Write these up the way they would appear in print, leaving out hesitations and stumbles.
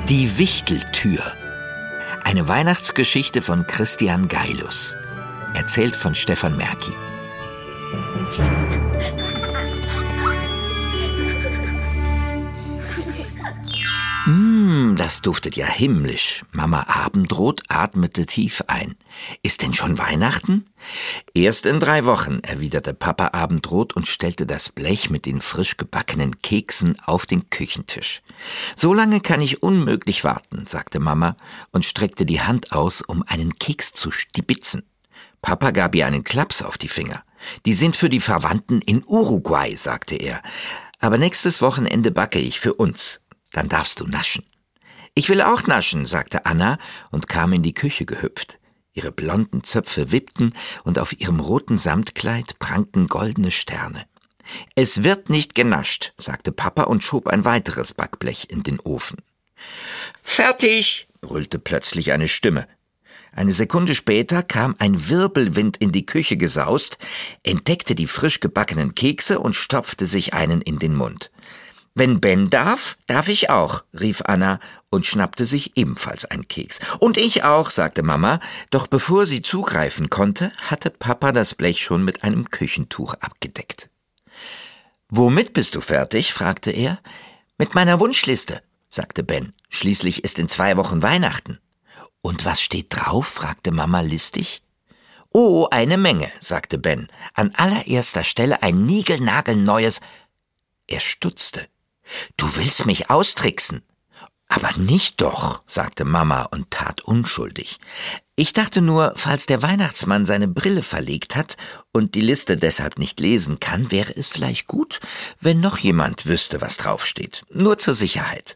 Die Wichteltür. Eine Weihnachtsgeschichte von Christian Geilus. Erzählt von Stefan Merki. Das duftet ja himmlisch. Mama Abendrot atmete tief ein. Ist denn schon Weihnachten? Erst in 3 Wochen, erwiderte Papa Abendrot und stellte das Blech mit den frisch gebackenen Keksen auf den Küchentisch. So lange kann ich unmöglich warten, sagte Mama und streckte die Hand aus, um einen Keks zu stibitzen. Papa gab ihr einen Klaps auf die Finger. Die sind für die Verwandten in Uruguay, sagte er. Aber nächstes Wochenende backe ich für uns. Dann darfst du naschen. Ich will auch naschen, sagte Anna und kam in die Küche gehüpft. Ihre blonden Zöpfe wippten und auf ihrem roten Samtkleid prangten goldene Sterne. Es wird nicht genascht, sagte Papa und schob ein weiteres Backblech in den Ofen. Fertig, brüllte plötzlich eine Stimme. Eine Sekunde später kam ein Wirbelwind in die Küche gesaust, entdeckte die frisch gebackenen Kekse und stopfte sich einen in den Mund. »Wenn Ben darf, darf ich auch«, rief Anna und schnappte sich ebenfalls einen Keks. »Und ich auch«, sagte Mama, doch bevor sie zugreifen konnte, hatte Papa das Blech schon mit einem Küchentuch abgedeckt. »Womit bist du fertig?« fragte er. »Mit meiner Wunschliste«, sagte Ben. »Schließlich ist in 2 Wochen Weihnachten.« »Und was steht drauf?« fragte Mama listig. »Oh, eine Menge«, sagte Ben. »An allererster Stelle ein niegelnagelneues...« Er stutzte. »Du willst mich austricksen?« »Aber nicht doch«, sagte Mama und tat unschuldig. »Ich dachte nur, falls der Weihnachtsmann seine Brille verlegt hat und die Liste deshalb nicht lesen kann, wäre es vielleicht gut, wenn noch jemand wüsste, was draufsteht. Nur zur Sicherheit.«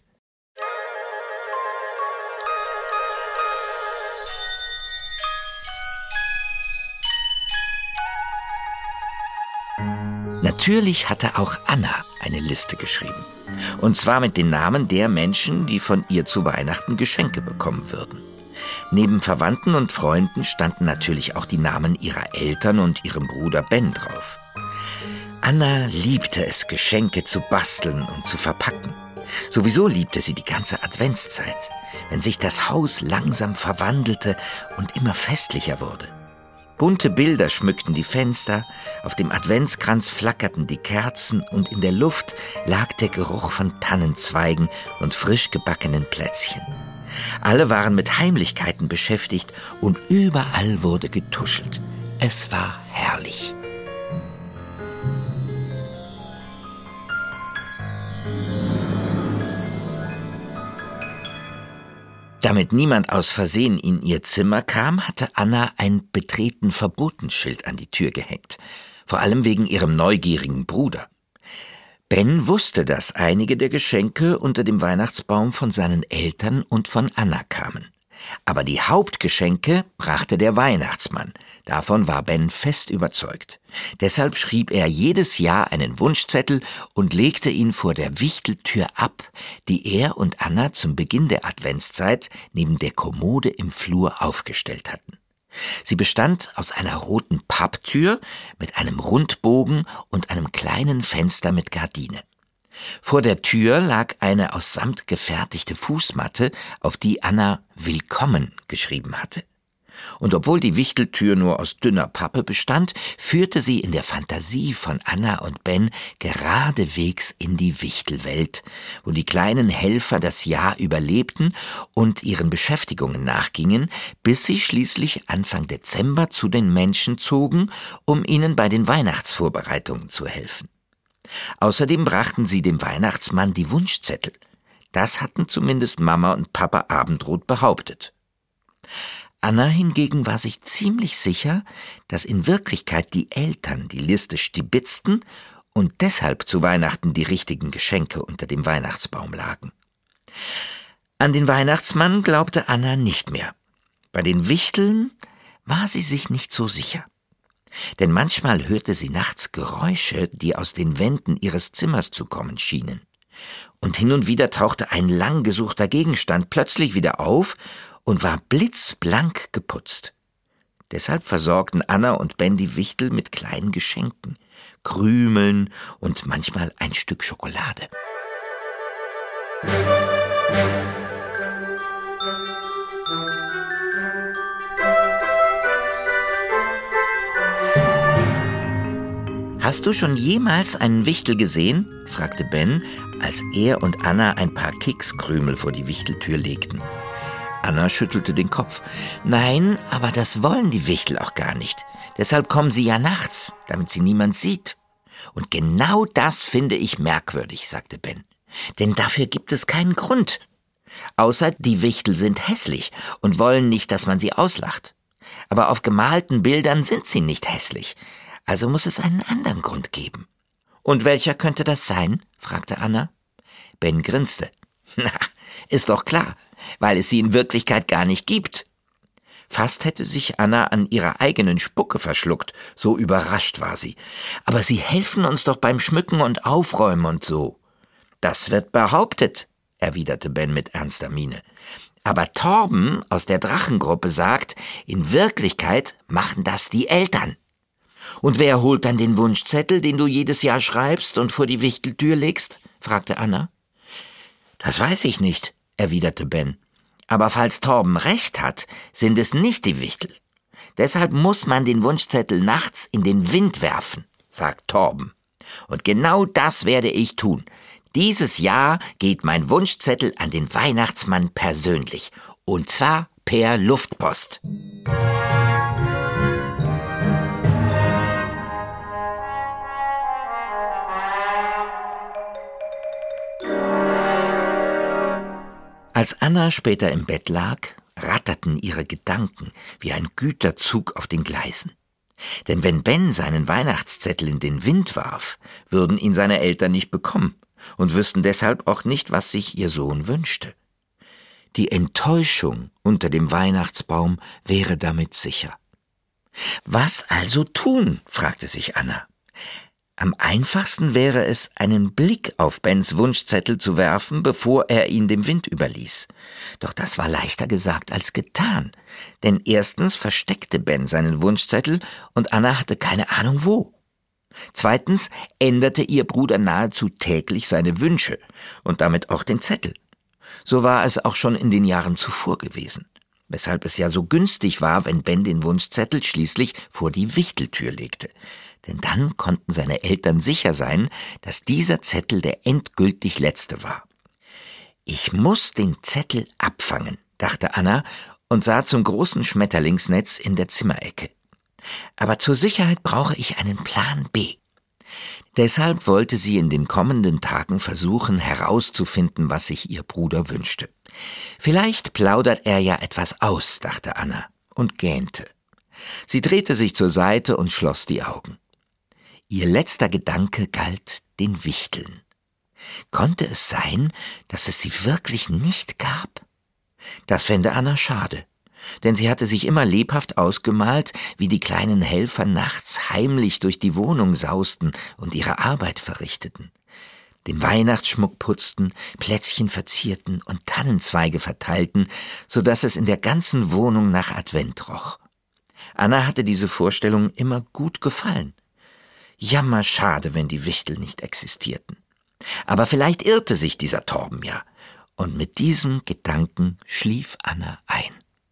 Natürlich hatte auch Anna eine Liste geschrieben. Und zwar mit den Namen der Menschen, die von ihr zu Weihnachten Geschenke bekommen würden. Neben Verwandten und Freunden standen natürlich auch die Namen ihrer Eltern und ihrem Bruder Ben drauf. Anna liebte es, Geschenke zu basteln und zu verpacken. Sowieso liebte sie die ganze Adventszeit, wenn sich das Haus langsam verwandelte und immer festlicher wurde. Bunte Bilder schmückten die Fenster, auf dem Adventskranz flackerten die Kerzen und in der Luft lag der Geruch von Tannenzweigen und frisch gebackenen Plätzchen. Alle waren mit Heimlichkeiten beschäftigt und überall wurde getuschelt. Es war herrlich. Damit niemand aus Versehen in ihr Zimmer kam, hatte Anna ein Betreten-Verboten-Schild an die Tür gehängt. Vor allem wegen ihrem neugierigen Bruder. Ben wusste, dass einige der Geschenke unter dem Weihnachtsbaum von seinen Eltern und von Anna kamen. Aber die Hauptgeschenke brachte der Weihnachtsmann. Davon war Ben fest überzeugt. Deshalb schrieb er jedes Jahr einen Wunschzettel und legte ihn vor der Wichteltür ab, die er und Anna zum Beginn der Adventszeit neben der Kommode im Flur aufgestellt hatten. Sie bestand aus einer roten Papptür mit einem Rundbogen und einem kleinen Fenster mit Gardine. Vor der Tür lag eine aus Samt gefertigte Fußmatte, auf die Anna »Willkommen« geschrieben hatte. Und obwohl die Wichteltür nur aus dünner Pappe bestand, führte sie in der Fantasie von Anna und Ben geradewegs in die Wichtelwelt, wo die kleinen Helfer das Jahr überlebten und ihren Beschäftigungen nachgingen, bis sie schließlich Anfang Dezember zu den Menschen zogen, um ihnen bei den Weihnachtsvorbereitungen zu helfen. Außerdem brachten sie dem Weihnachtsmann die Wunschzettel. Das hatten zumindest Mama und Papa Abendrot behauptet. Anna hingegen war sich ziemlich sicher, dass in Wirklichkeit die Eltern die Liste stibitzten und deshalb zu Weihnachten die richtigen Geschenke unter dem Weihnachtsbaum lagen. An den Weihnachtsmann glaubte Anna nicht mehr. Bei den Wichteln war sie sich nicht so sicher. Denn manchmal hörte sie nachts Geräusche, die aus den Wänden ihres Zimmers zu kommen schienen. Und hin und wieder tauchte ein lang gesuchter Gegenstand plötzlich wieder auf und war blitzblank geputzt. Deshalb versorgten Anna und Ben die Wichtel mit kleinen Geschenken, Krümeln und manchmal ein Stück Schokolade. Hast du schon jemals einen Wichtel gesehen?, fragte Ben, als er und Anna ein paar Kekskrümel vor die Wichteltür legten. Anna schüttelte den Kopf. Nein, aber das wollen die Wichtel auch gar nicht. Deshalb kommen sie ja nachts, damit sie niemand sieht. Und genau das finde ich merkwürdig, sagte Ben. Denn dafür gibt es keinen Grund. Außer die Wichtel sind hässlich und wollen nicht, dass man sie auslacht. Aber auf gemalten Bildern sind sie nicht hässlich. Also muss es einen anderen Grund geben. Und welcher könnte das sein?, fragte Anna. Ben grinste. Na, ist doch klar, weil es sie in Wirklichkeit gar nicht gibt. Fast hätte sich Anna an ihrer eigenen Spucke verschluckt, so überrascht war sie. Aber sie helfen uns doch beim Schmücken und Aufräumen und so. Das wird behauptet, erwiderte Ben mit ernster Miene. Aber Torben aus der Drachengruppe sagt, in Wirklichkeit machen das die Eltern. Und wer holt dann den Wunschzettel, den du jedes Jahr schreibst und vor die Wichteltür legst?, fragte Anna. Das weiß ich nicht, erwiderte Ben. Aber falls Torben recht hat, sind es nicht die Wichtel. Deshalb muss man den Wunschzettel nachts in den Wind werfen, sagt Torben. Und genau das werde ich tun. Dieses Jahr geht mein Wunschzettel an den Weihnachtsmann persönlich. Und zwar per Luftpost. Als Anna später im Bett lag, ratterten ihre Gedanken wie ein Güterzug auf den Gleisen. Denn wenn Ben seinen Weihnachtszettel in den Wind warf, würden ihn seine Eltern nicht bekommen und wüssten deshalb auch nicht, was sich ihr Sohn wünschte. Die Enttäuschung unter dem Weihnachtsbaum wäre damit sicher. Was also tun?, fragte sich Anna. Am einfachsten wäre es, einen Blick auf Bens Wunschzettel zu werfen, bevor er ihn dem Wind überließ. Doch das war leichter gesagt als getan, denn erstens versteckte Ben seinen Wunschzettel und Anna hatte keine Ahnung wo. Zweitens änderte ihr Bruder nahezu täglich seine Wünsche und damit auch den Zettel. So war es auch schon in den Jahren zuvor gewesen, weshalb es ja so günstig war, wenn Ben den Wunschzettel schließlich vor die Wichteltür legte. Denn dann konnten seine Eltern sicher sein, dass dieser Zettel der endgültig letzte war. Ich muss den Zettel abfangen, dachte Anna und sah zum großen Schmetterlingsnetz in der Zimmerecke. Aber zur Sicherheit brauche ich einen Plan B. Deshalb wollte sie in den kommenden Tagen versuchen, herauszufinden, was sich ihr Bruder wünschte. Vielleicht plaudert er ja etwas aus, dachte Anna und gähnte. Sie drehte sich zur Seite und schloss die Augen. Ihr letzter Gedanke galt den Wichteln. Konnte es sein, dass es sie wirklich nicht gab? Das fände Anna schade, denn sie hatte sich immer lebhaft ausgemalt, wie die kleinen Helfer nachts heimlich durch die Wohnung sausten und ihre Arbeit verrichteten. Den Weihnachtsschmuck putzten, Plätzchen verzierten und Tannenzweige verteilten, so dass es in der ganzen Wohnung nach Advent roch. Anna hatte diese Vorstellung immer gut gefallen. Jammerschade, wenn die Wichtel nicht existierten. Aber vielleicht irrte sich dieser Torben ja. Und mit diesem Gedanken schlief Anna ein.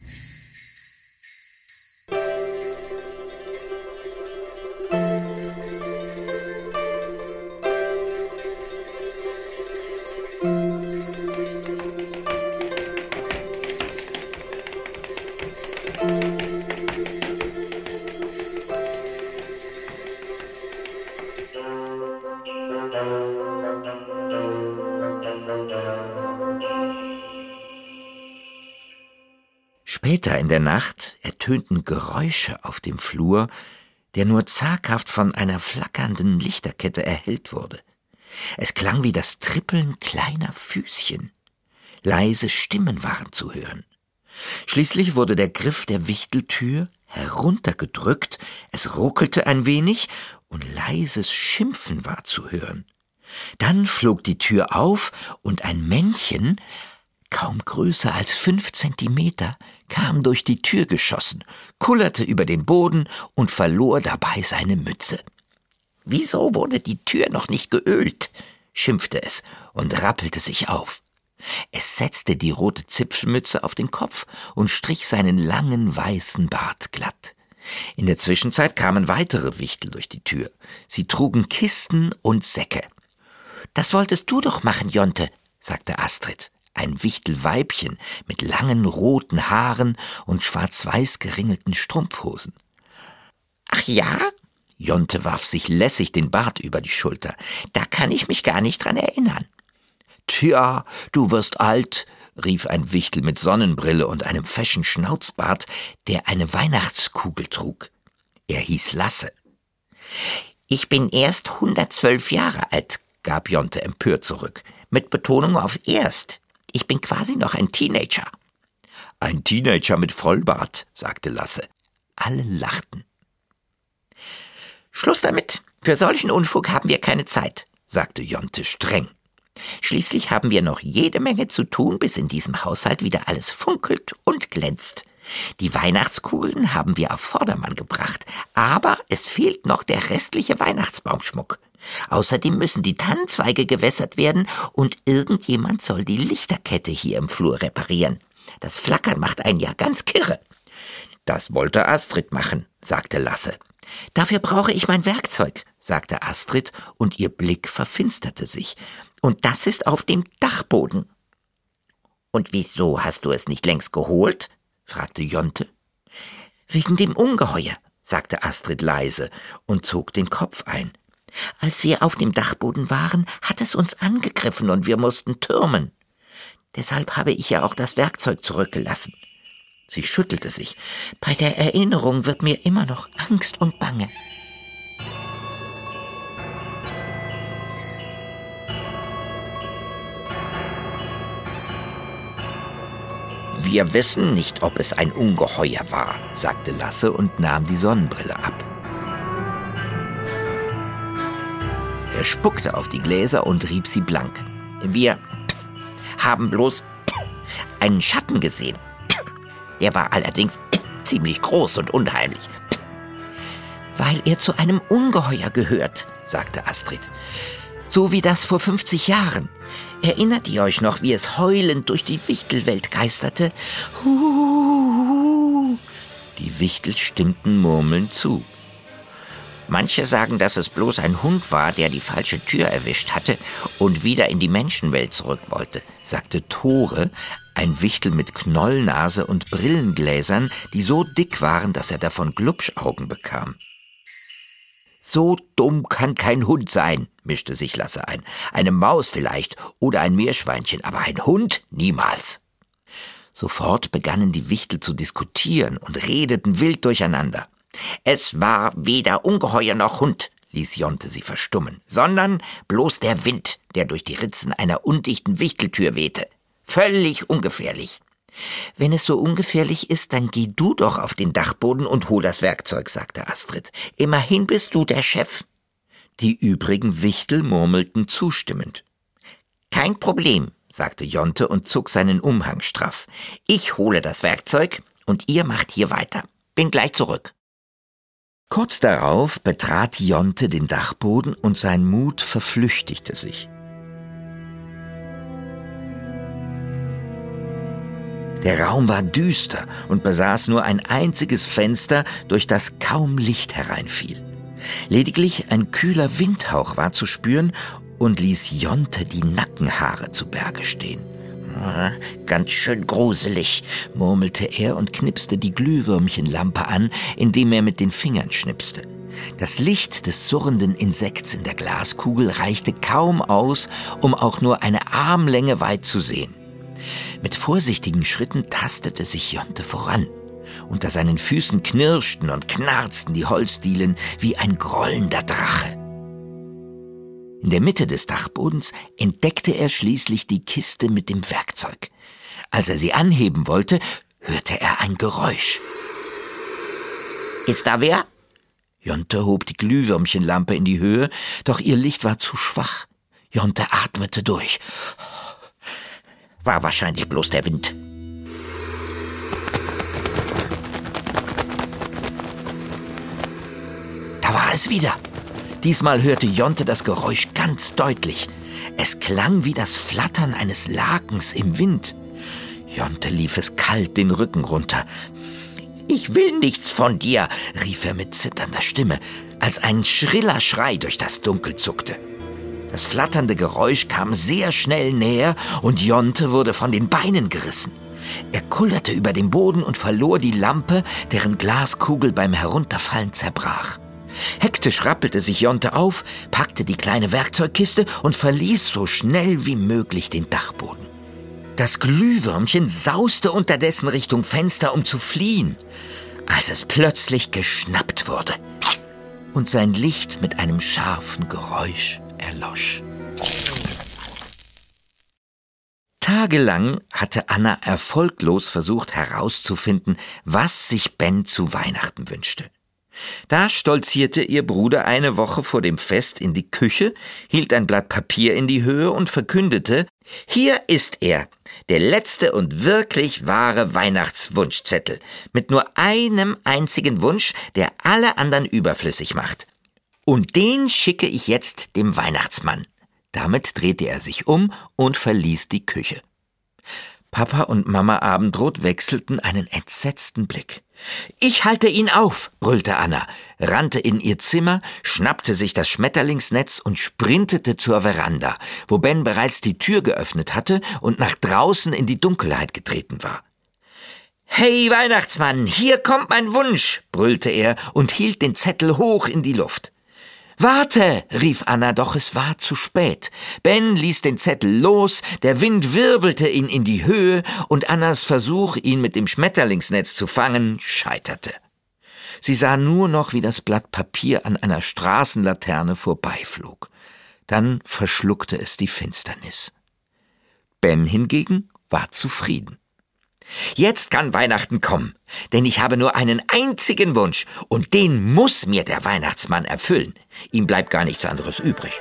Später in der Nacht ertönten Geräusche auf dem Flur, der nur zaghaft von einer flackernden Lichterkette erhellt wurde. Es klang wie das Trippeln kleiner Füßchen. Leise Stimmen waren zu hören. Schließlich wurde der Griff der Wichteltür heruntergedrückt, es ruckelte ein wenig und leises Schimpfen war zu hören. Dann flog die Tür auf und ein Männchen, kaum größer als 5 Zentimeter, kam durch die Tür geschossen, kullerte über den Boden und verlor dabei seine Mütze. »Wieso wurde die Tür noch nicht geölt?« schimpfte es und rappelte sich auf. Es setzte die rote Zipfelmütze auf den Kopf und strich seinen langen weißen Bart glatt. In der Zwischenzeit kamen weitere Wichtel durch die Tür. Sie trugen Kisten und Säcke. »Das wolltest du doch machen, Jonte«, sagte Astrid, ein Wichtelweibchen mit langen roten Haaren und schwarz-weiß geringelten Strumpfhosen. »Ach ja?« Jonte warf sich lässig den Bart über die Schulter. »Da kann ich mich gar nicht dran erinnern.« »Tja, du wirst alt«, rief ein Wichtel mit Sonnenbrille und einem feschen Schnauzbart, der eine Weihnachtskugel trug. Er hieß Lasse. »Ich bin erst 112 Jahre alt«, gab Jonte empört zurück, mit Betonung auf erst. »Ich bin quasi noch ein Teenager.« »Ein Teenager mit Vollbart«, sagte Lasse. Alle lachten. »Schluss damit. Für solchen Unfug haben wir keine Zeit«, sagte Jonte streng. »Schließlich haben wir noch jede Menge zu tun, bis in diesem Haushalt wieder alles funkelt und glänzt. Die Weihnachtskugeln haben wir auf Vordermann gebracht, aber es fehlt noch der restliche Weihnachtsbaumschmuck. Außerdem müssen die Tannenzweige gewässert werden und irgendjemand soll die Lichterkette hier im Flur reparieren. Das Flackern macht einen ja ganz kirre.« »Das wollte Astrid machen«, sagte Lasse. »Dafür brauche ich mein Werkzeug«, sagte Astrid, und ihr Blick verfinsterte sich. »Und das ist auf dem Dachboden.« »Und wieso hast du es nicht längst geholt?« fragte Jonte. »Wegen dem Ungeheuer«, sagte Astrid leise und zog den Kopf ein. »Als wir auf dem Dachboden waren, hat es uns angegriffen und wir mussten türmen. Deshalb habe ich ja auch das Werkzeug zurückgelassen.« Sie schüttelte sich. »Bei der Erinnerung wird mir immer noch Angst und Bange.« »Wir wissen nicht, ob es ein Ungeheuer war«, sagte Lasse und nahm die Sonnenbrille ab. Er spuckte auf die Gläser und rieb sie blank. »Wir haben bloß einen Schatten gesehen. Der war allerdings ziemlich groß und unheimlich.« »Weil er zu einem Ungeheuer gehört«, sagte Astrid. »So wie das vor 50 Jahren. Erinnert ihr euch noch, wie es heulend durch die Wichtelwelt geisterte? Huhuhu.« Die Wichtel stimmten murmelnd zu. »Manche sagen, dass es bloß ein Hund war, der die falsche Tür erwischt hatte und wieder in die Menschenwelt zurück wollte«, sagte Tore, ein Wichtel mit Knollnase und Brillengläsern, die so dick waren, dass er davon Glubschaugen bekam. »So dumm kann kein Hund sein«, mischte sich Lasse ein. »Eine Maus vielleicht oder ein Meerschweinchen, aber ein Hund niemals.« Sofort begannen die Wichtel zu diskutieren und redeten wild durcheinander. »Es war weder Ungeheuer noch Hund«, ließ Jonte sie verstummen, »sondern bloß der Wind, der durch die Ritzen einer undichten Wichteltür wehte. Völlig ungefährlich.« »Wenn es so ungefährlich ist, dann geh du doch auf den Dachboden und hol das Werkzeug«, sagte Astrid. »Immerhin bist du der Chef.« Die übrigen Wichtel murmelten zustimmend. »Kein Problem«, sagte Jonte und zog seinen Umhang straff. »Ich hole das Werkzeug und ihr macht hier weiter. Bin gleich zurück.« Kurz darauf betrat Jonte den Dachboden und sein Mut verflüchtigte sich. Der Raum war düster und besaß nur ein einziges Fenster, durch das kaum Licht hereinfiel. Lediglich ein kühler Windhauch war zu spüren und ließ Jonte die Nackenhaare zu Berge stehen. »Ganz schön gruselig«, murmelte er und knipste die Glühwürmchenlampe an, indem er mit den Fingern schnipste. Das Licht des surrenden Insekts in der Glaskugel reichte kaum aus, um auch nur eine Armlänge weit zu sehen. Mit vorsichtigen Schritten tastete sich Jonte voran. Unter seinen Füßen knirschten und knarzten die Holzdielen wie ein grollender Drache. In der Mitte des Dachbodens entdeckte er schließlich die Kiste mit dem Werkzeug. Als er sie anheben wollte, hörte er ein Geräusch. »Ist da wer?« Jonte hob die Glühwürmchenlampe in die Höhe, doch ihr Licht war zu schwach. Jonte atmete durch. »War wahrscheinlich bloß der Wind.« Da war es wieder. Diesmal hörte Jonte das Geräusch ganz deutlich. Es klang wie das Flattern eines Lakens im Wind. Jonte lief es kalt den Rücken runter. Ich will nichts von dir«, rief er mit zitternder Stimme, als ein schriller Schrei durch das Dunkel zuckte. Das flatternde Geräusch kam sehr schnell näher und Jonte wurde von den Beinen gerissen. Er kullerte über den Boden und verlor die Lampe, deren Glaskugel beim Herunterfallen zerbrach. Hektisch rappelte sich Jonte auf, packte die kleine Werkzeugkiste und verließ so schnell wie möglich den Dachboden. Das Glühwürmchen sauste unterdessen Richtung Fenster, um zu fliehen, als es plötzlich geschnappt wurde und sein Licht mit einem scharfen Geräusch erlosch. Tagelang hatte Anna erfolglos versucht herauszufinden, was sich Ben zu Weihnachten wünschte. Da stolzierte ihr Bruder eine Woche vor dem Fest in die Küche, hielt ein Blatt Papier in die Höhe und verkündete: »Hier ist er, der letzte und wirklich wahre Weihnachtswunschzettel, mit nur einem einzigen Wunsch, der alle anderen überflüssig macht. Und den schicke ich jetzt dem Weihnachtsmann.« Damit drehte er sich um und verließ die Küche. Papa und Mama Abendrot wechselten einen entsetzten Blick. »Ich halte ihn auf«, brüllte Anna, rannte in ihr Zimmer, schnappte sich das Schmetterlingsnetz und sprintete zur Veranda, wo Ben bereits die Tür geöffnet hatte und nach draußen in die Dunkelheit getreten war. »Hey Weihnachtsmann, hier kommt mein Wunsch«, brüllte er und hielt den Zettel hoch in die Luft. »Warte«, rief Anna, doch es war zu spät. Ben ließ den Zettel los, der Wind wirbelte ihn in die Höhe und Annas Versuch, ihn mit dem Schmetterlingsnetz zu fangen, scheiterte. Sie sah nur noch, wie das Blatt Papier an einer Straßenlaterne vorbeiflog. Dann verschluckte es die Finsternis. Ben hingegen war zufrieden. »Jetzt kann Weihnachten kommen, denn ich habe nur einen einzigen Wunsch und den muss mir der Weihnachtsmann erfüllen. Ihm bleibt gar nichts anderes übrig.«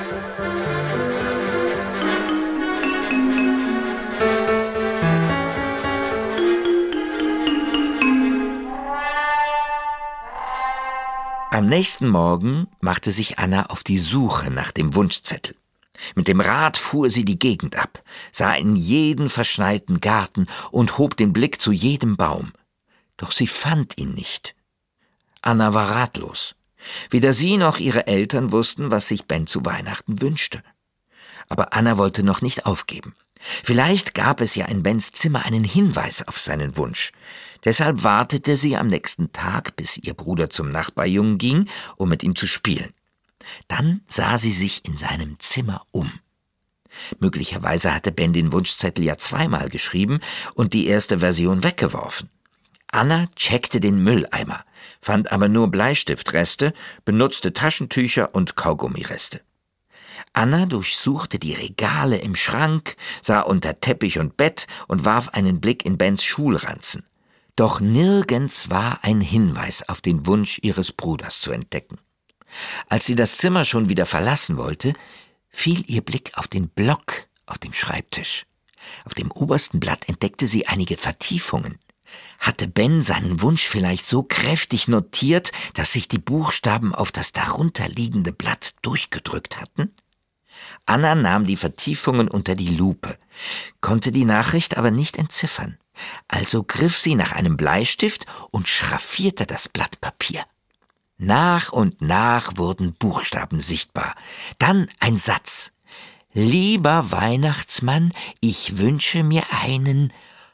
Am nächsten Morgen machte sich Anna auf die Suche nach dem Wunschzettel. Mit dem Rad fuhr sie die Gegend ab, sah in jeden verschneiten Garten und hob den Blick zu jedem Baum. Doch sie fand ihn nicht. Anna war ratlos. Weder sie noch ihre Eltern wussten, was sich Ben zu Weihnachten wünschte. Aber Anna wollte noch nicht aufgeben. Vielleicht gab es ja in Bens Zimmer einen Hinweis auf seinen Wunsch. Deshalb wartete sie am nächsten Tag, bis ihr Bruder zum Nachbarjungen ging, um mit ihm zu spielen. Dann sah sie sich in seinem Zimmer um. Möglicherweise hatte Ben den Wunschzettel ja zweimal geschrieben und die erste Version weggeworfen. Anna checkte den Mülleimer, fand aber nur Bleistiftreste, benutzte Taschentücher und Kaugummireste. Anna durchsuchte die Regale im Schrank, sah unter Teppich und Bett und warf einen Blick in Bens Schulranzen. Doch nirgends war ein Hinweis auf den Wunsch ihres Bruders zu entdecken. Als sie das Zimmer schon wieder verlassen wollte, fiel ihr Blick auf den Block auf dem Schreibtisch. Auf dem obersten Blatt entdeckte sie einige Vertiefungen. Hatte Ben seinen Wunsch vielleicht so kräftig notiert, dass sich die Buchstaben auf das darunterliegende Blatt durchgedrückt hatten? Anna nahm die Vertiefungen unter die Lupe, konnte die Nachricht aber nicht entziffern. Also griff sie nach einem Bleistift und schraffierte das Blatt Papier. Nach und nach wurden Buchstaben sichtbar. Dann ein Satz. »Lieber Weihnachtsmann, ich wünsche mir einen...«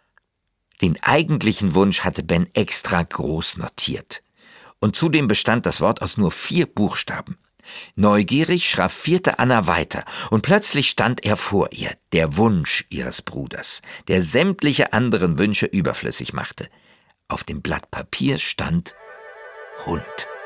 Den eigentlichen Wunsch hatte Ben extra groß notiert. Und zudem bestand das Wort aus nur 4 Buchstaben. Neugierig schraffierte Anna weiter und plötzlich stand er vor ihr, der Wunsch ihres Bruders, der sämtliche anderen Wünsche überflüssig machte. Auf dem Blatt Papier stand Hund.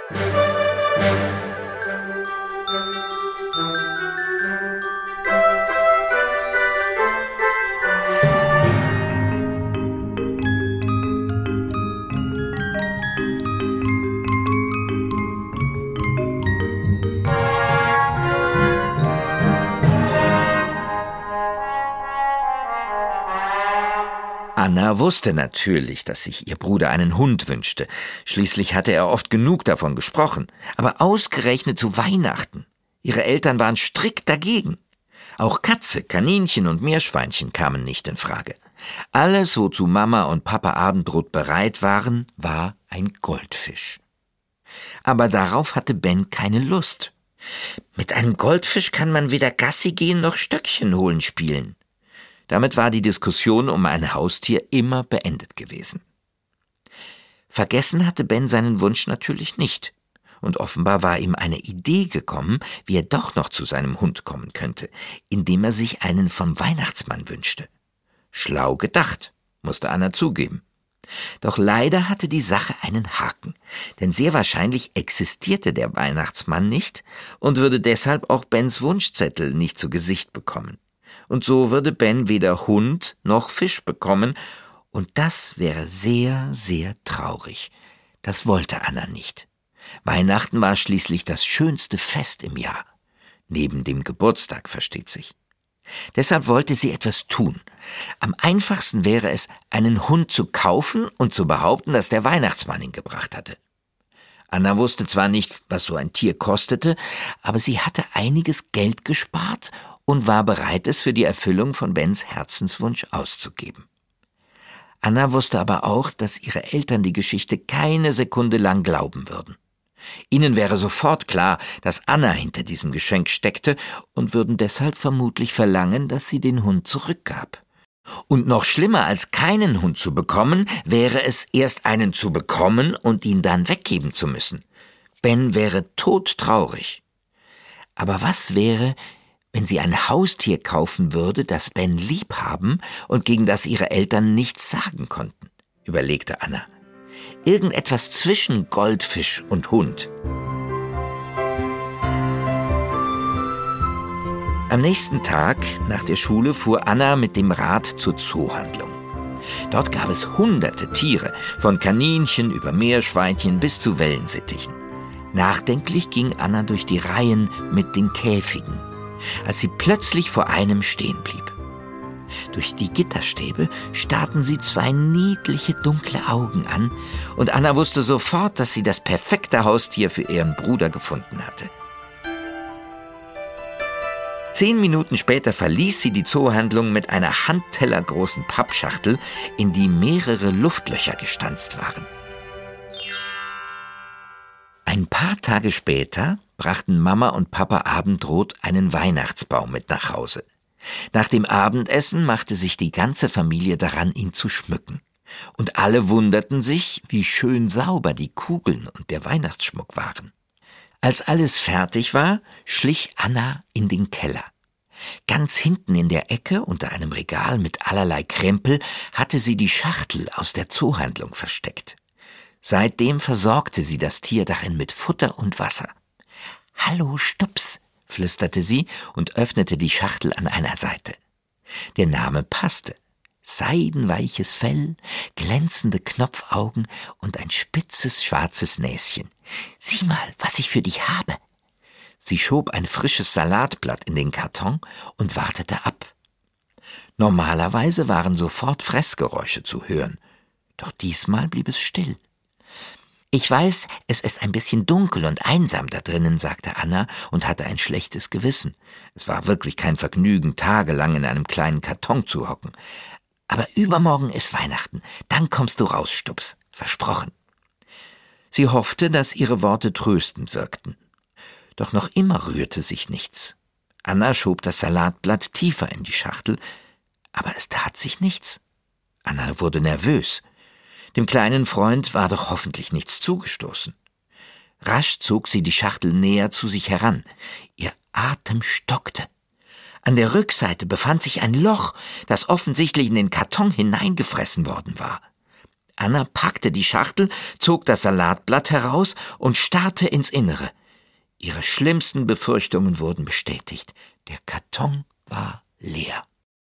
Anna wusste natürlich, dass sich ihr Bruder einen Hund wünschte. Schließlich hatte er oft genug davon gesprochen. Aber ausgerechnet zu Weihnachten. Ihre Eltern waren strikt dagegen. Auch Katze, Kaninchen und Meerschweinchen kamen nicht in Frage. Alles, wozu Mama und Papa Abendrot bereit waren, war ein Goldfisch. Aber darauf hatte Ben keine Lust. Mit einem Goldfisch kann man weder Gassi gehen noch Stöckchen holen spielen. Damit war die Diskussion um ein Haustier immer beendet gewesen. Vergessen hatte Ben seinen Wunsch natürlich nicht. Und offenbar war ihm eine Idee gekommen, wie er doch noch zu seinem Hund kommen könnte, indem er sich einen vom Weihnachtsmann wünschte. Schlau gedacht, musste Anna zugeben. Doch leider hatte die Sache einen Haken, denn sehr wahrscheinlich existierte der Weihnachtsmann nicht und würde deshalb auch Bens Wunschzettel nicht zu Gesicht bekommen. Und so würde Ben weder Hund noch Fisch bekommen, und das wäre sehr, sehr traurig. Das wollte Anna nicht. Weihnachten war schließlich das schönste Fest im Jahr. Neben dem Geburtstag, versteht sich. Deshalb wollte sie etwas tun. Am einfachsten wäre es, einen Hund zu kaufen und zu behaupten, dass der Weihnachtsmann ihn gebracht hatte. Anna wusste zwar nicht, was so ein Tier kostete, aber sie hatte einiges Geld gespart und war bereit, es für die Erfüllung von Bens Herzenswunsch auszugeben. Anna wusste aber auch, dass ihre Eltern die Geschichte keine Sekunde lang glauben würden. Ihnen wäre sofort klar, dass Anna hinter diesem Geschenk steckte und würden deshalb vermutlich verlangen, dass sie den Hund zurückgab. Und noch schlimmer als keinen Hund zu bekommen, wäre es, erst einen zu bekommen und ihn dann weggeben zu müssen. Ben wäre todtraurig. Aber was wäre, wenn sie ein Haustier kaufen würde, das Ben lieb haben und gegen das ihre Eltern nichts sagen konnten, überlegte Anna. Irgendetwas zwischen Goldfisch und Hund. Am nächsten Tag, nach der Schule, fuhr Anna mit dem Rad zur Zoohandlung. Dort gab es hunderte Tiere, von Kaninchen über Meerschweinchen bis zu Wellensittichen. Nachdenklich ging Anna durch die Reihen mit den Käfigen, als sie plötzlich vor einem stehen blieb. Durch die Gitterstäbe starrten sie zwei niedliche, dunkle Augen an, und Anna wusste sofort, dass sie das perfekte Haustier für ihren Bruder gefunden hatte. 10 Minuten später verließ sie die Zoohandlung mit einer handtellergroßen Pappschachtel, in die mehrere Luftlöcher gestanzt waren. Ein paar Tage später brachten Mama und Papa Abendrot einen Weihnachtsbaum mit nach Hause. Nach dem Abendessen machte sich die ganze Familie daran, ihn zu schmücken. Und alle wunderten sich, wie schön sauber die Kugeln und der Weihnachtsschmuck waren. Als alles fertig war, schlich Anna in den Keller. Ganz hinten in der Ecke, unter einem Regal mit allerlei Krempel, hatte sie die Schachtel aus der Zoohandlung versteckt. Seitdem versorgte sie das Tier darin mit Futter und Wasser. »Hallo, Stups«, flüsterte sie und öffnete die Schachtel an einer Seite. Der Name passte. Seidenweiches Fell, glänzende Knopfaugen und ein spitzes, schwarzes Näschen. »Sieh mal, was ich für dich habe.« Sie schob ein frisches Salatblatt in den Karton und wartete ab. Normalerweise waren sofort Fressgeräusche zu hören, doch diesmal blieb es still. »Ich weiß, es ist ein bisschen dunkel und einsam da drinnen«, sagte Anna und hatte ein schlechtes Gewissen. Es war wirklich kein Vergnügen, tagelang in einem kleinen Karton zu hocken. »Aber übermorgen ist Weihnachten, dann kommst du raus, Stups, versprochen.« Sie hoffte, dass ihre Worte tröstend wirkten. Doch noch immer rührte sich nichts. Anna schob das Salatblatt tiefer in die Schachtel, aber es tat sich nichts. Anna wurde nervös. Dem kleinen Freund war doch hoffentlich nichts zugestoßen. Rasch zog sie die Schachtel näher zu sich heran. Ihr Atem stockte. An der Rückseite befand sich ein Loch, das offensichtlich in den Karton hineingefressen worden war. Anna packte die Schachtel, zog das Salatblatt heraus und starrte ins Innere. Ihre schlimmsten Befürchtungen wurden bestätigt. Der Karton war leer.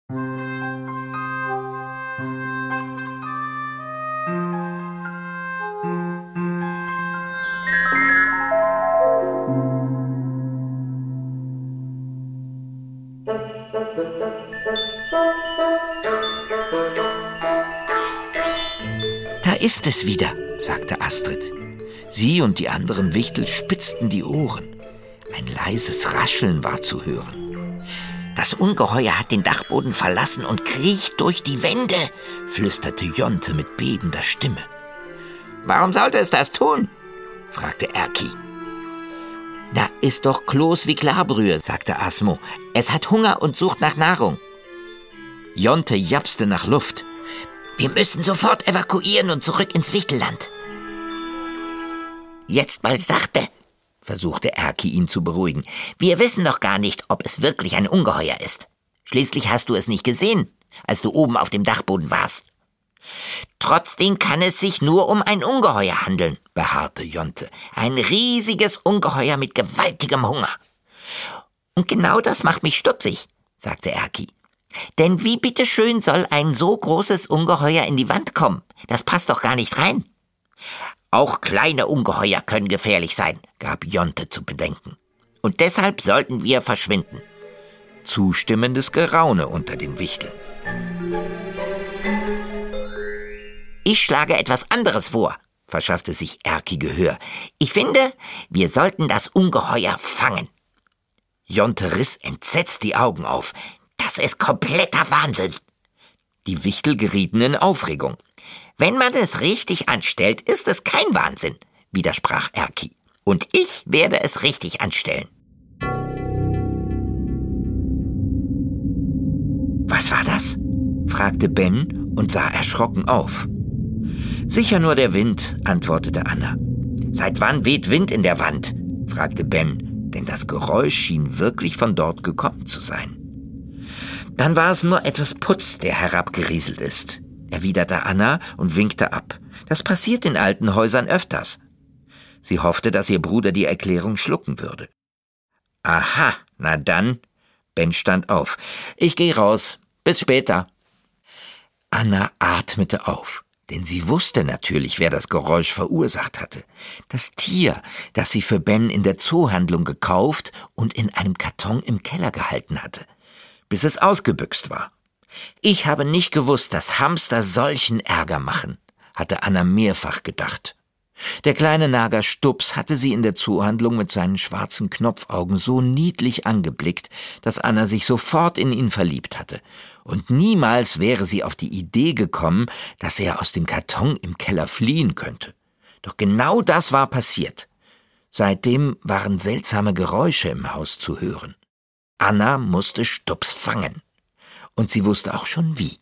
»Da ist es wieder«, sagte Astrid. Sie und die anderen Wichtel spitzten die Ohren. Ein leises Rascheln war zu hören. Das Ungeheuer hat den Dachboden verlassen und kriecht durch die Wände, flüsterte Jonte mit bebender Stimme. Warum sollte es das tun? Fragte Erki. Na, ist doch Kloß wie Klarbrühe, sagte Asmo. Es hat Hunger und sucht nach Nahrung. Jonte japste nach Luft. Wir müssen sofort evakuieren und zurück ins Wichtelland. Jetzt mal sachte, versuchte Erki ihn zu beruhigen. Wir wissen doch gar nicht, ob es wirklich ein Ungeheuer ist. Schließlich hast du es nicht gesehen, als du oben auf dem Dachboden warst. Trotzdem kann es sich nur um ein Ungeheuer handeln, beharrte Jonte. Ein riesiges Ungeheuer mit gewaltigem Hunger. Und genau das macht mich stutzig, sagte Erki. Denn wie bitteschön soll ein so großes Ungeheuer in die Wand kommen? Das passt doch gar nicht rein. Auch kleine Ungeheuer können gefährlich sein, gab Jonte zu bedenken. Und deshalb sollten wir verschwinden. Zustimmendes Geraune unter den Wichteln. Ich schlage etwas anderes vor, verschaffte sich Erki Gehör. Ich finde, wir sollten das Ungeheuer fangen. Jonte riss entsetzt die Augen auf. Das ist kompletter Wahnsinn. Die Wichtel gerieten in Aufregung. Wenn man es richtig anstellt, ist es kein Wahnsinn, widersprach Erki. Und ich werde es richtig anstellen. Was war das? Fragte Ben und sah erschrocken auf. Sicher nur der Wind, antwortete Anna. Seit wann weht Wind in der Wand? Fragte Ben, denn das Geräusch schien wirklich von dort gekommen zu sein. Dann war es nur etwas Putz, der herabgerieselt ist, erwiderte Anna und winkte ab. Das passiert in alten Häusern öfters. Sie hoffte, dass ihr Bruder die Erklärung schlucken würde. Aha, na dann. Ben stand auf. Ich gehe raus. Bis später. Anna atmete auf, denn sie wusste natürlich, wer das Geräusch verursacht hatte. Das Tier, das sie für Ben in der Zoohandlung gekauft und in einem Karton im Keller gehalten hatte, bis es ausgebüxt war. Ich habe nicht gewusst, dass Hamster solchen Ärger machen, hatte Anna mehrfach gedacht. Der kleine Nager Stups hatte sie in der Zoohandlung mit seinen schwarzen Knopfaugen so niedlich angeblickt, dass Anna sich sofort in ihn verliebt hatte. Und niemals wäre sie auf die Idee gekommen, dass er aus dem Karton im Keller fliehen könnte. Doch genau das war passiert. Seitdem waren seltsame Geräusche im Haus zu hören. Anna musste Stups fangen. Und sie wusste auch schon wie.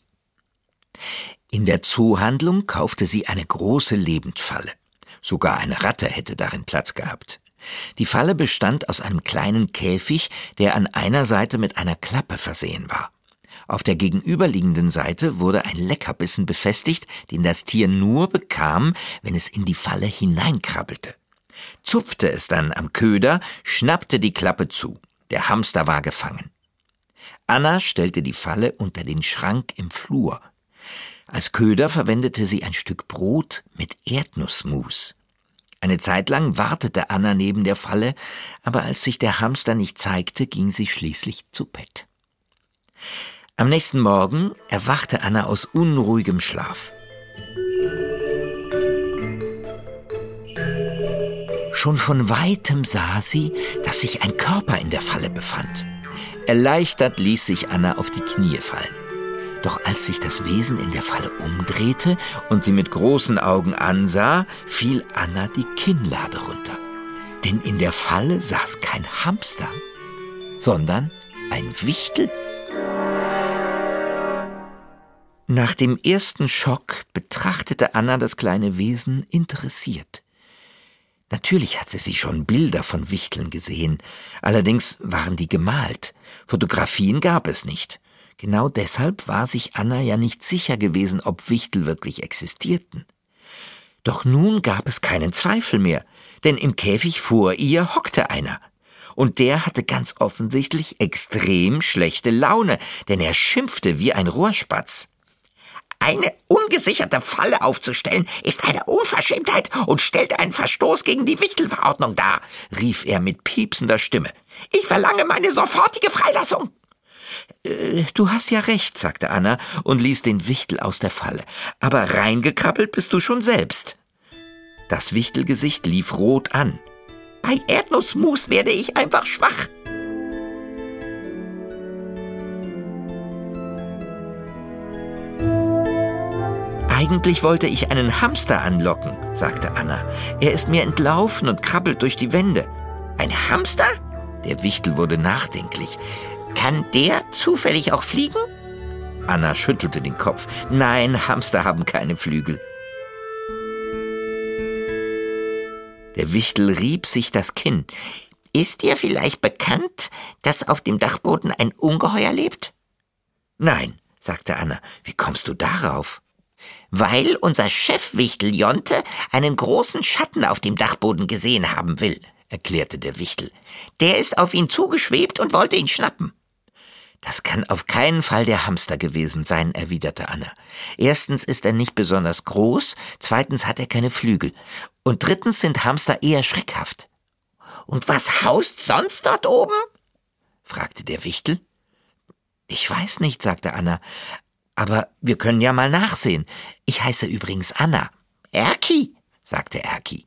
In der Zoohandlung kaufte sie eine große Lebendfalle. Sogar eine Ratte hätte darin Platz gehabt. Die Falle bestand aus einem kleinen Käfig, der an einer Seite mit einer Klappe versehen war. Auf der gegenüberliegenden Seite wurde ein Leckerbissen befestigt, den das Tier nur bekam, wenn es in die Falle hineinkrabbelte. Zupfte es dann am Köder, schnappte die Klappe zu. Der Hamster war gefangen. Anna stellte die Falle unter den Schrank im Flur. Als Köder verwendete sie ein Stück Brot mit Erdnussmus. Eine Zeit lang wartete Anna neben der Falle, aber als sich der Hamster nicht zeigte, ging sie schließlich zu Bett. Am nächsten Morgen erwachte Anna aus unruhigem Schlaf. Schon von weitem sah sie, dass sich ein Körper in der Falle befand. Erleichtert ließ sich Anna auf die Knie fallen. Doch als sich das Wesen in der Falle umdrehte und sie mit großen Augen ansah, fiel Anna die Kinnlade runter. Denn in der Falle saß kein Hamster, sondern ein Wichtel. Nach dem ersten Schock betrachtete Anna das kleine Wesen interessiert. Natürlich hatte sie schon Bilder von Wichteln gesehen, allerdings waren die gemalt. Fotografien gab es nicht. Genau deshalb war sich Anna ja nicht sicher gewesen, ob Wichtel wirklich existierten. Doch nun gab es keinen Zweifel mehr, denn im Käfig vor ihr hockte einer. Und der hatte ganz offensichtlich extrem schlechte Laune, denn er schimpfte wie ein Rohrspatz. Eine ungesicherte Falle aufzustellen, ist eine Unverschämtheit und stellt einen Verstoß gegen die Wichtelverordnung dar, rief er mit piepsender Stimme. Ich verlange meine sofortige Freilassung. Du hast ja recht, sagte Anna und ließ den Wichtel aus der Falle. Aber reingekrabbelt bist du schon selbst. Das Wichtelgesicht lief rot an. Bei Erdnussmus werde ich einfach schwach. Eigentlich wollte ich einen Hamster anlocken, sagte Anna. Er ist mir entlaufen und krabbelt durch die Wände. Ein Hamster? Der Wichtel wurde nachdenklich. Kann der zufällig auch fliegen? Anna schüttelte den Kopf. Nein, Hamster haben keine Flügel. Der Wichtel rieb sich das Kinn. Ist dir vielleicht bekannt, dass auf dem Dachboden ein Ungeheuer lebt? Nein, sagte Anna. Wie kommst du darauf? Weil unser Chefwichtel Jonte einen großen Schatten auf dem Dachboden gesehen haben will, erklärte der Wichtel. Der ist auf ihn zugeschwebt und wollte ihn schnappen. Das kann auf keinen Fall der Hamster gewesen sein, erwiderte Anna. Erstens ist er nicht besonders groß, zweitens hat er keine Flügel und drittens sind Hamster eher schreckhaft. Und was haust sonst dort oben? Fragte der Wichtel. Ich weiß nicht, sagte Anna, aber wir können ja mal nachsehen. Ich heiße übrigens Anna. Erki, sagte Erki.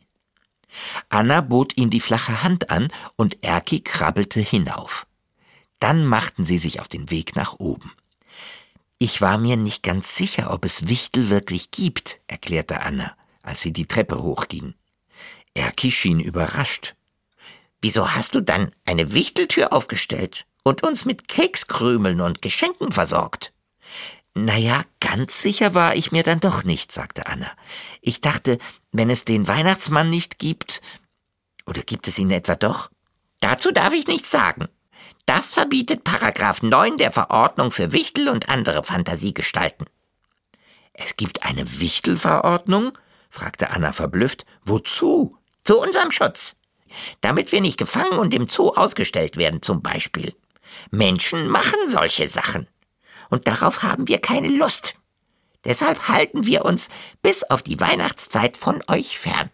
Anna bot ihm die flache Hand an und Erki krabbelte hinauf. Dann machten sie sich auf den Weg nach oben. Ich war mir nicht ganz sicher, ob es Wichtel wirklich gibt, erklärte Anna, als sie die Treppe hochging. Erki schien überrascht. Wieso hast du dann eine Wichteltür aufgestellt und uns mit Kekskrümeln und Geschenken versorgt? Naja, ganz sicher war ich mir dann doch nicht, sagte Anna. Ich dachte, wenn es den Weihnachtsmann nicht gibt, oder gibt es ihn etwa doch? Dazu darf ich nichts sagen. Das verbietet Paragraph 9 der Verordnung für Wichtel und andere Fantasiegestalten. Es gibt eine Wichtelverordnung? Fragte Anna verblüfft. Wozu? Zu unserem Schutz. Damit wir nicht gefangen und im Zoo ausgestellt werden zum Beispiel. Menschen machen solche Sachen. Und darauf haben wir keine Lust. Deshalb halten wir uns bis auf die Weihnachtszeit von euch fern.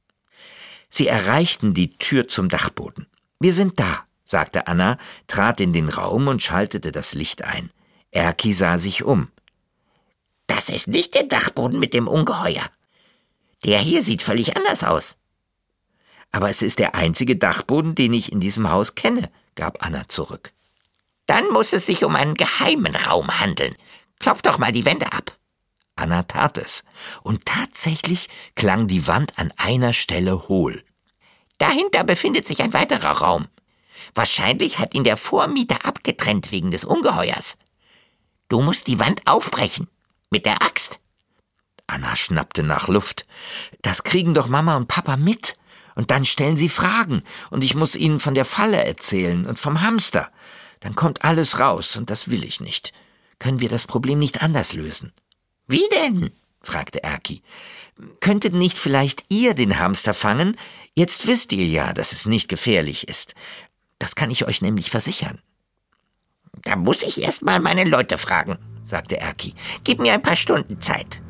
Sie erreichten die Tür zum Dachboden. Wir sind da, sagte Anna, trat in den Raum und schaltete das Licht ein. Erki sah sich um. Das ist nicht der Dachboden mit dem Ungeheuer. Der hier sieht völlig anders aus. Aber es ist der einzige Dachboden, den ich in diesem Haus kenne, gab Anna zurück. Dann muss es sich um einen geheimen Raum handeln. Klopf doch mal die Wände ab. Anna tat es, und tatsächlich klang die Wand an einer Stelle hohl. Dahinter befindet sich ein weiterer Raum. Wahrscheinlich hat ihn der Vormieter abgetrennt wegen des Ungeheuers. Du musst die Wand aufbrechen, mit der Axt. Anna schnappte nach Luft. Das kriegen doch Mama und Papa mit. Und dann stellen sie Fragen, und ich muss ihnen von der Falle erzählen und vom Hamster. Dann kommt alles raus, und das will ich nicht. Können wir das Problem nicht anders lösen? Wie denn? fragte Erki. Könntet nicht vielleicht ihr den Hamster fangen? Jetzt wisst ihr ja, dass es nicht gefährlich ist. Das kann ich euch nämlich versichern. Da muss ich erst mal meine Leute fragen, sagte Erki. Gib mir ein paar Stunden Zeit.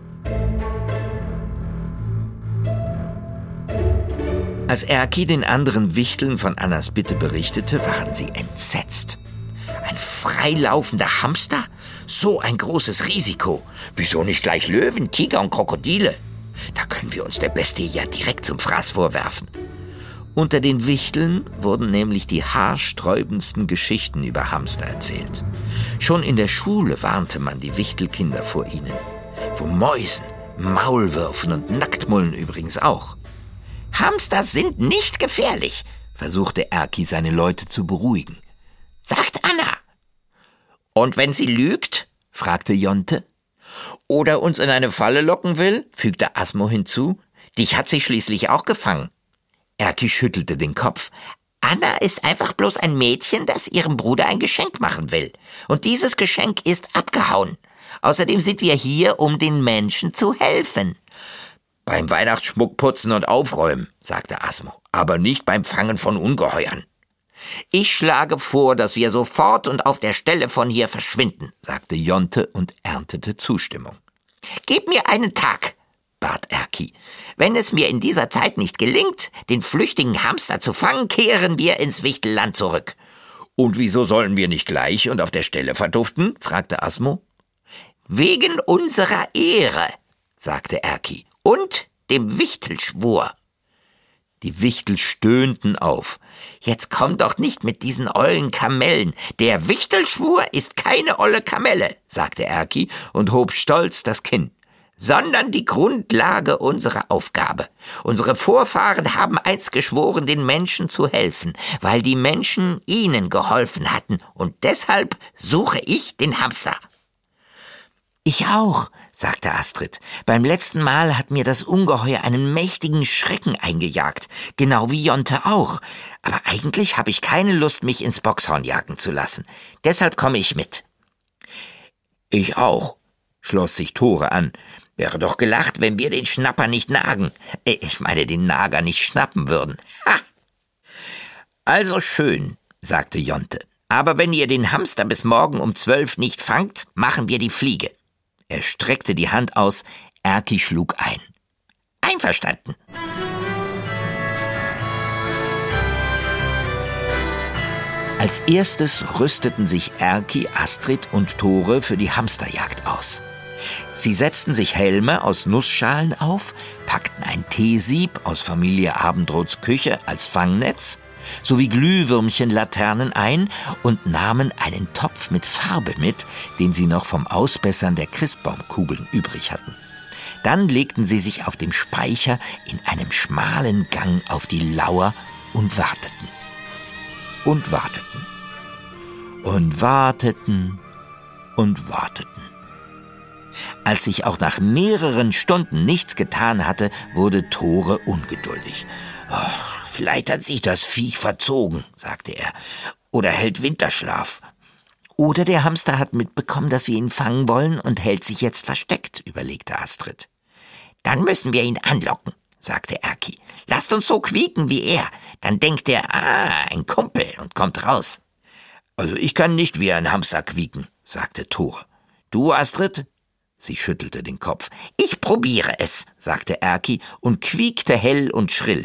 Als Erki den anderen Wichteln von Annas Bitte berichtete, waren sie entsetzt. Ein freilaufender Hamster? So ein großes Risiko. Wieso nicht gleich Löwen, Tiger und Krokodile? Da können wir uns der Bestie ja direkt zum Fraß vorwerfen. Unter den Wichteln wurden nämlich die haarsträubendsten Geschichten über Hamster erzählt. Schon in der Schule warnte man die Wichtelkinder vor ihnen. Vor Mäusen, Maulwürfen und Nacktmullen übrigens auch. Hamster sind nicht gefährlich, versuchte Erki seine Leute zu beruhigen. Sagt Anna. Und wenn sie lügt? fragte Jonte. Oder uns in eine Falle locken will, fügte Asmo hinzu. Dich hat sie schließlich auch gefangen. Erki schüttelte den Kopf. Anna ist einfach bloß ein Mädchen, das ihrem Bruder ein Geschenk machen will. Und dieses Geschenk ist abgehauen. Außerdem sind wir hier, um den Menschen zu helfen. Beim Weihnachtsschmuck putzen und aufräumen, sagte Asmo, aber nicht beim Fangen von Ungeheuern. Ich schlage vor, dass wir sofort und auf der Stelle von hier verschwinden, sagte Jonte und erntete Zustimmung. Gib mir einen Tag, bat Erki. Wenn es mir in dieser Zeit nicht gelingt, den flüchtigen Hamster zu fangen, kehren wir ins Wichtelland zurück. Und wieso sollen wir nicht gleich und auf der Stelle verduften? fragte Asmo. Wegen unserer Ehre, sagte Erki, und dem Wichtelschwur. Die Wichtel stöhnten auf. Jetzt komm doch nicht mit diesen ollen Kamellen. Der Wichtelschwur ist keine olle Kamelle, sagte Erki und hob stolz das Kinn. sondern die Grundlage unserer Aufgabe. Unsere Vorfahren haben einst geschworen, den Menschen zu helfen, weil die Menschen ihnen geholfen hatten. Und deshalb suche ich den Hamster. Ich auch, sagte Astrid. Beim letzten Mal hat mir das Ungeheuer einen mächtigen Schrecken eingejagt, genau wie Jonte auch. Aber eigentlich habe ich keine Lust, mich ins Bockshorn jagen zu lassen. Deshalb komme ich mit. Ich auch, schloss sich Tore an. Wäre doch gelacht, wenn wir den Schnapper nicht nagen. Ich meine, den Nager nicht schnappen würden. Ha! Also schön, sagte Jonte. Aber wenn ihr den Hamster bis morgen um 12 nicht fangt, machen wir die Fliege. Er streckte die Hand aus, Erki schlug ein. Einverstanden. Als erstes rüsteten sich Erki, Astrid und Tore für die Hamsterjagd aus. Sie setzten sich Helme aus Nussschalen auf, packten ein Teesieb aus Familie Abendroths Küche als Fangnetz sowie Glühwürmchenlaternen ein und nahmen einen Topf mit Farbe mit, den sie noch vom Ausbessern der Christbaumkugeln übrig hatten. Dann legten sie sich auf dem Speicher in einem schmalen Gang auf die Lauer und warteten. Und warteten. Und warteten. Und warteten. Als sich auch nach mehreren Stunden nichts getan hatte, wurde Tore ungeduldig. Vielleicht hat sich das Viech verzogen, sagte er, oder hält Winterschlaf. Oder der Hamster hat mitbekommen, dass wir ihn fangen wollen und hält sich jetzt versteckt, überlegte Astrid. Dann müssen wir ihn anlocken, sagte Erki. Lasst uns so quieken wie er. Dann denkt er, ein Kumpel und kommt raus. Also ich kann nicht wie ein Hamster quieken, sagte Tore. Du, Astrid? Sie schüttelte den Kopf. Ich probiere es, sagte Erki und quiekte hell und schrill.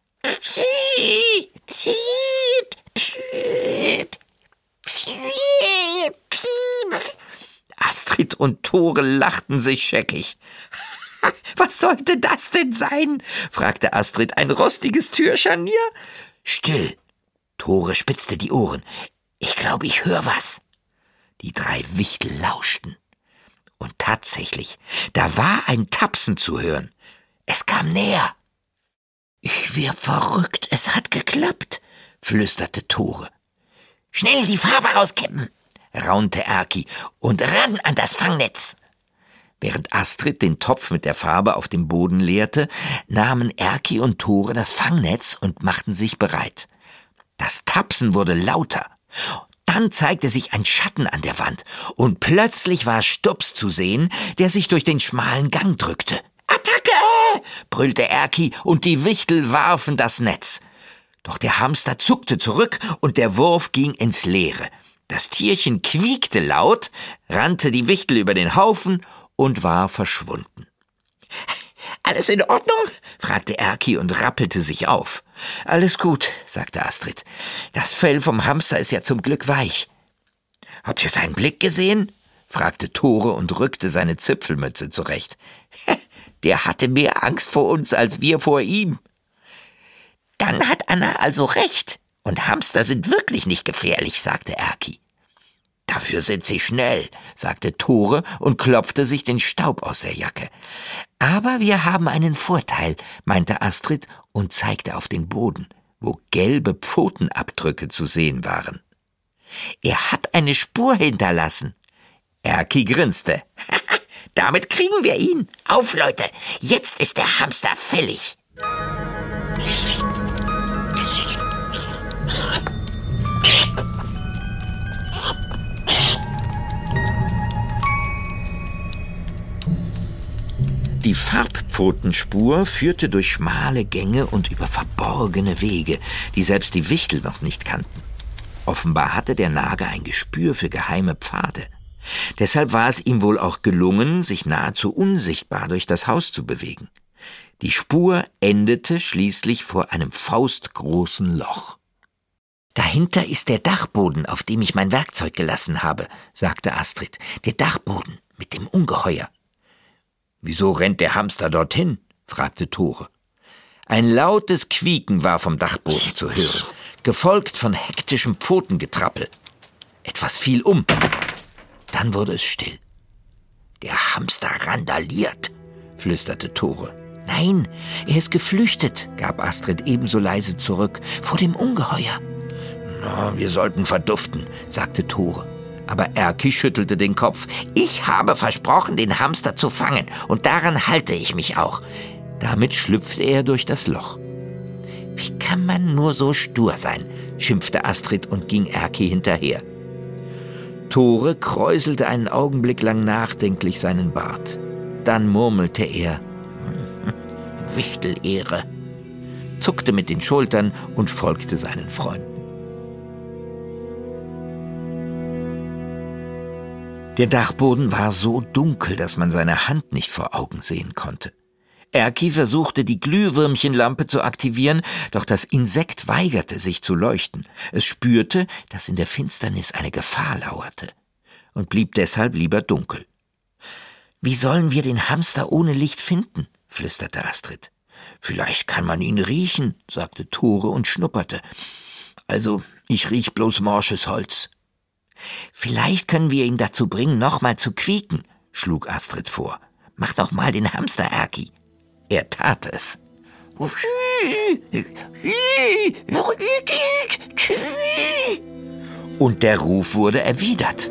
Astrid und Tore lachten sich scheckig. Was sollte das denn sein? Fragte Astrid. Ein rostiges Türscharnier? Still! Tore spitzte die Ohren. Ich glaube, ich höre was. Die 3 Wichtel lauschten. Und tatsächlich, da war ein Tapsen zu hören. Es kam näher. Ich wär verrückt, es hat geklappt, flüsterte Tore. Schnell die Farbe rauskippen, raunte Erki, und ran an das Fangnetz. Während Astrid den Topf mit der Farbe auf dem Boden leerte, nahmen Erki und Tore das Fangnetz und machten sich bereit. Das Tapsen wurde lauter. Dann zeigte sich ein Schatten an der Wand, und plötzlich war Stups zu sehen, der sich durch den schmalen Gang drückte. »Attacke!« brüllte Erki, und die Wichtel warfen das Netz. Doch der Hamster zuckte zurück, und der Wurf ging ins Leere. Das Tierchen quiekte laut, rannte die Wichtel über den Haufen und war verschwunden. »Alles in Ordnung?« fragte Erki und rappelte sich auf. »Alles gut«, sagte Astrid. »Das Fell vom Hamster ist ja zum Glück weich.« »Habt ihr seinen Blick gesehen?« fragte Tore und rückte seine Zipfelmütze zurecht. »Der hatte mehr Angst vor uns als wir vor ihm.« »Dann hat Anna also recht. Und Hamster sind wirklich nicht gefährlich«, sagte Erki. »Dafür sind sie schnell«, sagte Tore und klopfte sich den Staub aus der Jacke. »Aber wir haben einen Vorteil«, meinte Astrid und zeigte auf den Boden, wo gelbe Pfotenabdrücke zu sehen waren. »Er hat eine Spur hinterlassen.« Erki grinste. »Damit kriegen wir ihn. Auf, Leute, jetzt ist der Hamster fällig.« Die Farbpfotenspur führte durch schmale Gänge und über verborgene Wege, die selbst die Wichtel noch nicht kannten. Offenbar hatte der Nager ein Gespür für geheime Pfade. Deshalb war es ihm wohl auch gelungen, sich nahezu unsichtbar durch das Haus zu bewegen. Die Spur endete schließlich vor einem faustgroßen Loch. »Dahinter ist der Dachboden, auf dem ich mein Werkzeug gelassen habe«, sagte Astrid. »Der Dachboden mit dem Ungeheuer.« »Wieso rennt der Hamster dorthin?« fragte Tore. Ein lautes Quieken war vom Dachboden zu hören, gefolgt von hektischem Pfotengetrappel. Etwas fiel um. Dann wurde es still. »Der Hamster randaliert«, flüsterte Tore. »Nein, er ist geflüchtet«, gab Astrid ebenso leise zurück, »vor dem Ungeheuer.« »Na, wir sollten verduften«, sagte Tore. Aber Erki schüttelte den Kopf. »Ich habe versprochen, den Hamster zu fangen, und daran halte ich mich auch.« Damit schlüpfte er durch das Loch. »Wie kann man nur so stur sein?«, schimpfte Astrid und ging Erki hinterher. Tore kräuselte einen Augenblick lang nachdenklich seinen Bart. Dann murmelte er, »Wichtelehre«, zuckte mit den Schultern und folgte seinen Freunden. Der Dachboden war so dunkel, dass man seine Hand nicht vor Augen sehen konnte. Erki versuchte, die Glühwürmchenlampe zu aktivieren, doch das Insekt weigerte sich zu leuchten. Es spürte, dass in der Finsternis eine Gefahr lauerte und blieb deshalb lieber dunkel. »Wie sollen wir den Hamster ohne Licht finden?«, flüsterte Astrid. »Vielleicht kann man ihn riechen«, sagte Tore und schnupperte. »Also, ich riech bloß morsches Holz.« »Vielleicht können wir ihn dazu bringen, nochmal zu quieken«, schlug Astrid vor. »Mach doch mal den Hamster, Erki.« Er tat es. Und der Ruf wurde erwidert.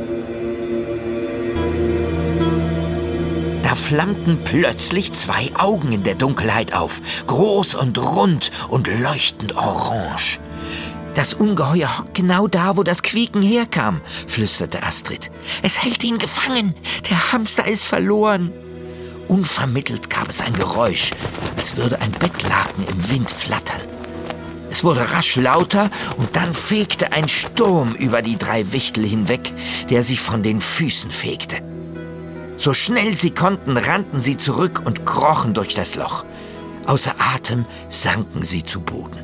Da flammten plötzlich 2 Augen in der Dunkelheit auf, groß und rund und leuchtend orange. »Das Ungeheuer hockt genau da, wo das Quieken herkam«, flüsterte Astrid. »Es hält ihn gefangen. Der Hamster ist verloren.« Unvermittelt gab es ein Geräusch, als würde ein Bettlaken im Wind flattern. Es wurde rasch lauter und dann fegte ein Sturm über die 3 Wichtel hinweg, der sie von den Füßen fegte. So schnell sie konnten, rannten sie zurück und krochen durch das Loch. Außer Atem sanken sie zu Boden.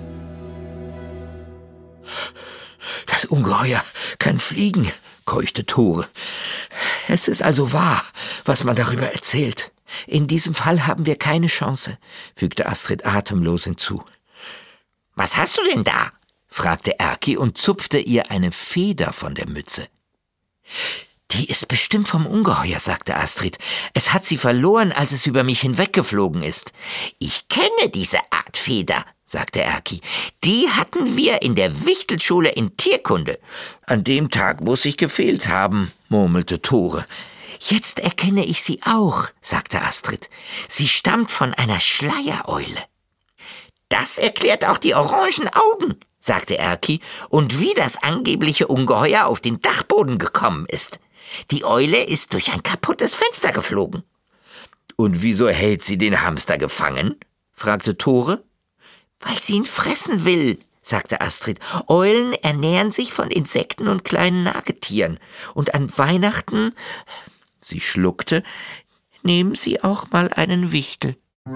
»Das Ungeheuer kann fliegen«, keuchte Tore. »Es ist also wahr, was man darüber erzählt. In diesem Fall haben wir keine Chance«, fügte Astrid atemlos hinzu. »Was hast du denn da?«, fragte Erki und zupfte ihr eine Feder von der Mütze. »Die ist bestimmt vom Ungeheuer«, sagte Astrid. »Es hat sie verloren, als es über mich hinweggeflogen ist.« »Ich kenne diese Art Feder«, sagte Erki. »Die hatten wir in der Wichtelschule in Tierkunde.« »An dem Tag muss ich gefehlt haben«, murmelte Tore. »Jetzt erkenne ich sie auch«, sagte Astrid. »Sie stammt von einer Schleiereule.« »Das erklärt auch die orangen Augen«, sagte Erki, »und wie das angebliche Ungeheuer auf den Dachboden gekommen ist. Die Eule ist durch ein kaputtes Fenster geflogen.« »Und wieso hält sie den Hamster gefangen?«, fragte Tore. »Weil sie ihn fressen will«, sagte Astrid. »Eulen ernähren sich von Insekten und kleinen Nagetieren. Und an Weihnachten«, sie schluckte, »nehmen sie auch mal einen Wichtel.«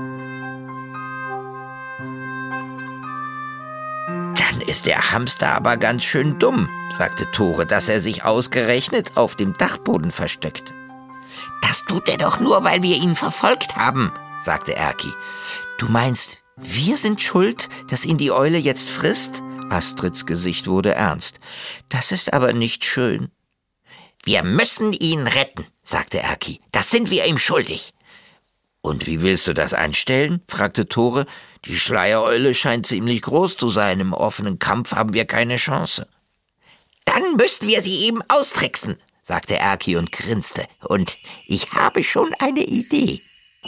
»Dann ist der Hamster aber ganz schön dumm«, sagte Tore, »dass er sich ausgerechnet auf dem Dachboden versteckt.« »Das tut er doch nur, weil wir ihn verfolgt haben«, sagte Erki. »Du meinst, wir sind schuld, dass ihn die Eule jetzt frisst?« Astrids Gesicht wurde ernst. »Das ist aber nicht schön.« »Wir müssen ihn retten«, sagte Erki. »Das sind wir ihm schuldig.« »Und wie willst du das anstellen?«, fragte Tore. »Die Schleiereule scheint ziemlich groß zu sein. Im offenen Kampf haben wir keine Chance.« »Dann müssen wir sie eben austricksen«, sagte Erki und grinste. »Und ich habe schon eine Idee.«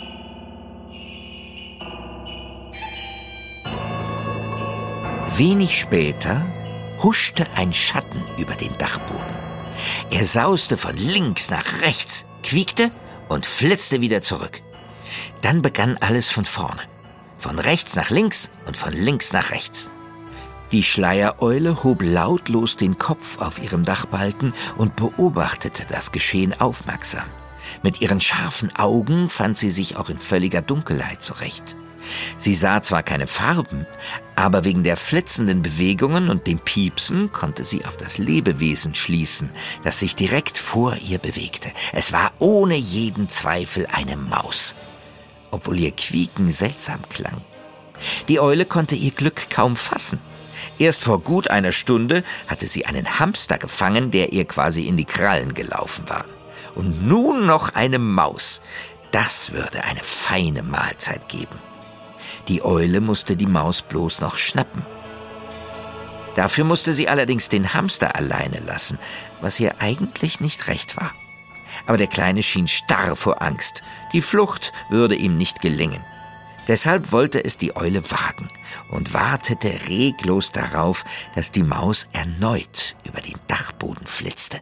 Wenig später huschte ein Schatten über den Dachboden. Er sauste von links nach rechts, quiekte und flitzte wieder zurück. Dann begann alles von vorne. Von rechts nach links und von links nach rechts. Die Schleiereule hob lautlos den Kopf auf ihrem Dachbalken und beobachtete das Geschehen aufmerksam. Mit ihren scharfen Augen fand sie sich auch in völliger Dunkelheit zurecht. Sie sah zwar keine Farben, aber wegen der flitzenden Bewegungen und dem Piepsen konnte sie auf das Lebewesen schließen, das sich direkt vor ihr bewegte. Es war ohne jeden Zweifel eine Maus, obwohl ihr Quieken seltsam klang. Die Eule konnte ihr Glück kaum fassen. Erst vor gut einer Stunde hatte sie einen Hamster gefangen, der ihr quasi in die Krallen gelaufen war. Und nun noch eine Maus. Das würde eine feine Mahlzeit geben. Die Eule musste die Maus bloß noch schnappen. Dafür musste sie allerdings den Hamster alleine lassen, was ihr eigentlich nicht recht war. Aber der Kleine schien starr vor Angst. Die Flucht würde ihm nicht gelingen. Deshalb wollte es die Eule wagen und wartete reglos darauf, dass die Maus erneut über den Dachboden flitzte.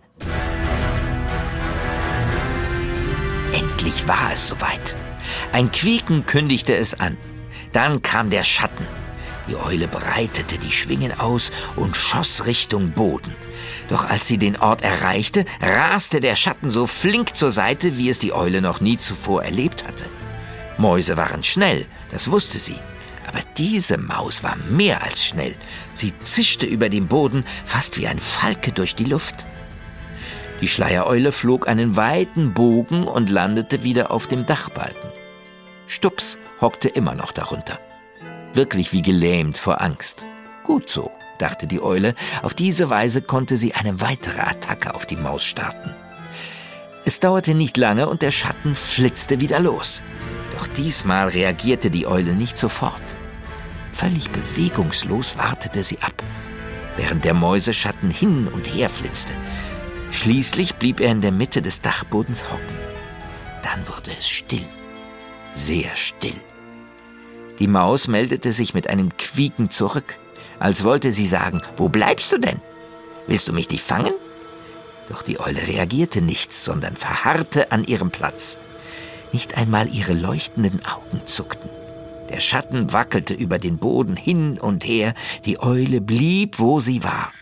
Endlich war es soweit. Ein Quieken kündigte es an. Dann kam der Schatten. Die Eule breitete die Schwingen aus und schoss Richtung Boden. Doch als sie den Ort erreichte, raste der Schatten so flink zur Seite, wie es die Eule noch nie zuvor erlebt hatte. Mäuse waren schnell, das wusste sie. Aber diese Maus war mehr als schnell. Sie zischte über den Boden, fast wie ein Falke durch die Luft. Die Schleiereule flog einen weiten Bogen und landete wieder auf dem Dachbalken. Stups hockte immer noch darunter. Wirklich wie gelähmt vor Angst. Gut so, dachte die Eule, auf diese Weise konnte sie eine weitere Attacke auf die Maus starten. Es dauerte nicht lange und der Schatten flitzte wieder los. Doch diesmal reagierte die Eule nicht sofort. Völlig bewegungslos wartete sie ab, während der Mäuseschatten hin und her flitzte. Schließlich blieb er in der Mitte des Dachbodens hocken. Dann wurde es still, sehr still. Die Maus meldete sich mit einem Quieken zurück, als wollte sie sagen, »Wo bleibst du denn? Willst du mich nicht fangen?« Doch die Eule reagierte nicht, sondern verharrte an ihrem Platz. Nicht einmal ihre leuchtenden Augen zuckten. Der Schatten wackelte über den Boden hin und her, die Eule blieb, wo sie war.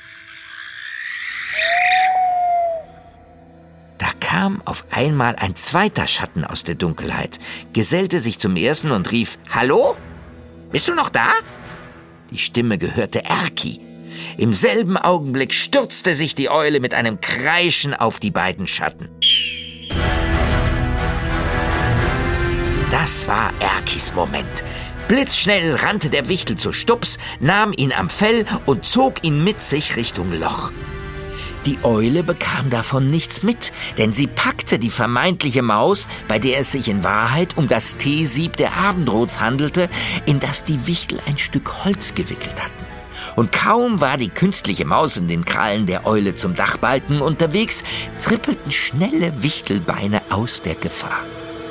Da kam auf einmal ein zweiter Schatten aus der Dunkelheit, gesellte sich zum ersten und rief, »Hallo? Bist du noch da?« Die Stimme gehörte Erki. Im selben Augenblick stürzte sich die Eule mit einem Kreischen auf die beiden Schatten. Das war Erkis Moment. Blitzschnell rannte der Wichtel zu Stups, nahm ihn am Fell und zog ihn mit sich Richtung Loch. Die Eule bekam davon nichts mit, denn sie packte die vermeintliche Maus, bei der es sich in Wahrheit um das Teesieb der Abendrots handelte, in das die Wichtel ein Stück Holz gewickelt hatten. Und kaum war die künstliche Maus in den Krallen der Eule zum Dachbalken unterwegs, trippelten schnelle Wichtelbeine aus der Gefahr.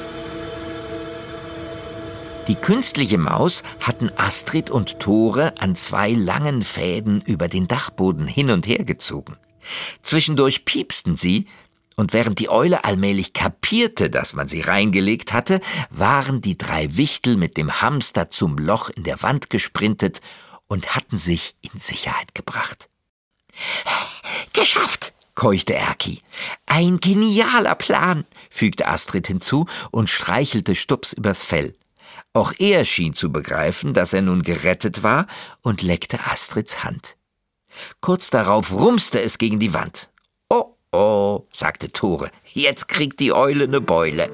Die künstliche Maus hatten Astrid und Tore an 2 langen Fäden über den Dachboden hin und her gezogen. Zwischendurch piepsten sie, und während die Eule allmählich kapierte, dass man sie reingelegt hatte, waren die 3 Wichtel mit dem Hamster zum Loch in der Wand gesprintet und hatten sich in Sicherheit gebracht. »Geschafft«, keuchte Erki. »Ein genialer Plan«, fügte Astrid hinzu und streichelte Stups übers Fell. Auch er schien zu begreifen, dass er nun gerettet war, und leckte Astrids Hand. Kurz darauf rumste es gegen die Wand. »Oh, oh«, sagte Tore, »jetzt kriegt die Eule ne Beule.«